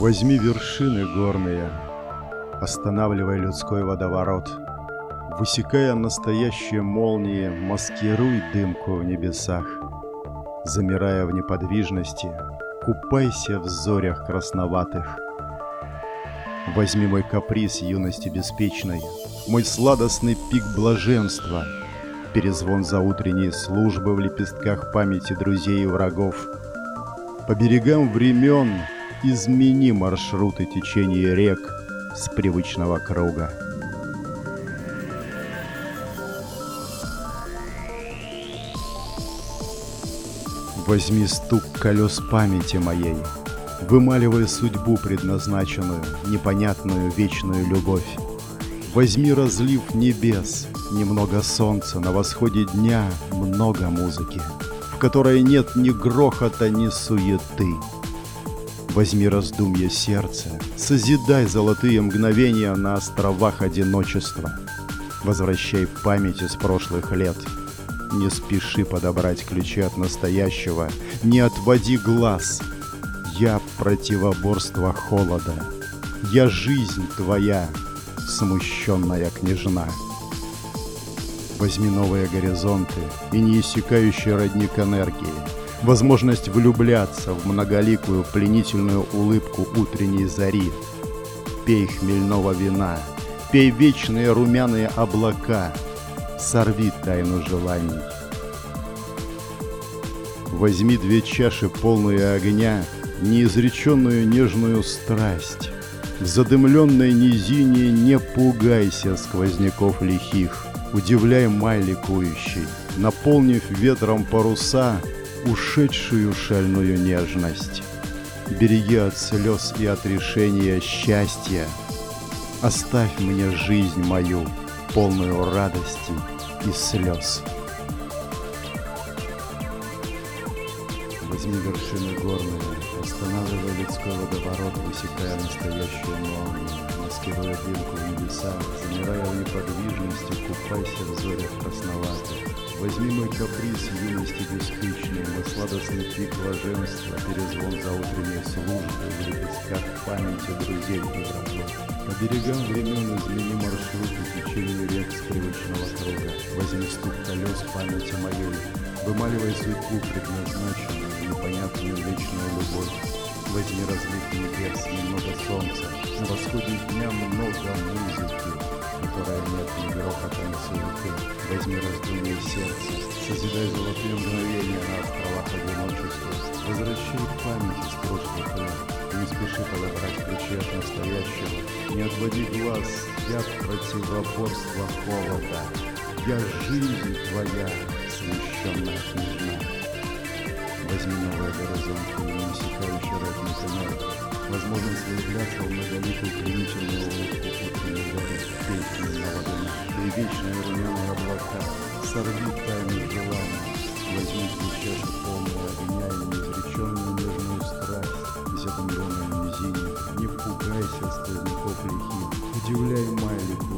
Возьми вершины горные, останавливай людской водоворот. Высекая настоящие молнии, маскируй дымку в небесах. Замирая в неподвижности, купайся в зорях красноватых. Возьми мой каприз юности беспечной, мой сладостный пик блаженства, перезвон заутренней службы в лепестках памяти друзей и врагов. По берегам времен измени маршруты течения рек с привычного круга. Возьми стук колес памяти моей, вымаливая судьбу предназначенную, непонятную вечную любовь. Возьми разлив небес, немного солнца, на восходе дня много музыки, в которой нет ни грохота, ни суеты. Возьми раздумье сердца, созидай золотые мгновения на островах одиночества. Возвращай память из прошлых лет. Не спеши подобрать ключи от настоящего, не отводи глаз. Я противоборство холода, я жизнь твоя, смущенная княжна. Возьми новые горизонты и неиссякающий родник энергии, возможность влюбляться в многоликую пленительную улыбку утренней зари. Пей хмельного вина, пей вечные румяные облака, сорви тайну желаний. Возьми две чаши, полные огня, неизреченную нежную страсть. В задымленной низине не пугайся сквозняков лихих, удивляй май ликующий, наполнив ветром паруса ушедшую шальную нежность. Береги от слез и от решения счастья. Оставь мне жизнь мою, полную радости и слез. Возьми вершины горные, останавливая людской водоворот, высекая настоящую молнию, маскируя дымку в небесах, замирая в неподвижности, купайся в зорях красноватых. Возьми мой каприз юности беспечной, мой сладостный пик блаженства, перезвон заутренней службы в лепестках памяти друзей и врагов. По берегам времен измени маршруты течения рек с привычного круга. Возьми стук колес памяти моей, вымаливай судьбу предназначенную, непонятную вечную любовь. Возьми разлив небес, немного солнца, на восходе дня много музыки, которая нет ни грохота, ни суеты. Возьми раздумье сердца, созидай золотые мгновения на островах одиночества. Возвращай память из прошлых лет, не спеши подобрать ключи от настоящего. Не отводи глаз, я противоборство холода, я жизнь твоя, священная княжна. Возьми новые горизонты и неиссякающий родник энергии, возможность влюбляться в многоликую пленительную улыбку утренней зари, пей хмельного вина, и вечные румяные облака, сорви тайны желаний. Возьми две чаши, полные огня, и неизреченную нежную страсть, задумленную низине, не пугайся сквозняков лихих, удивляй май ликующий,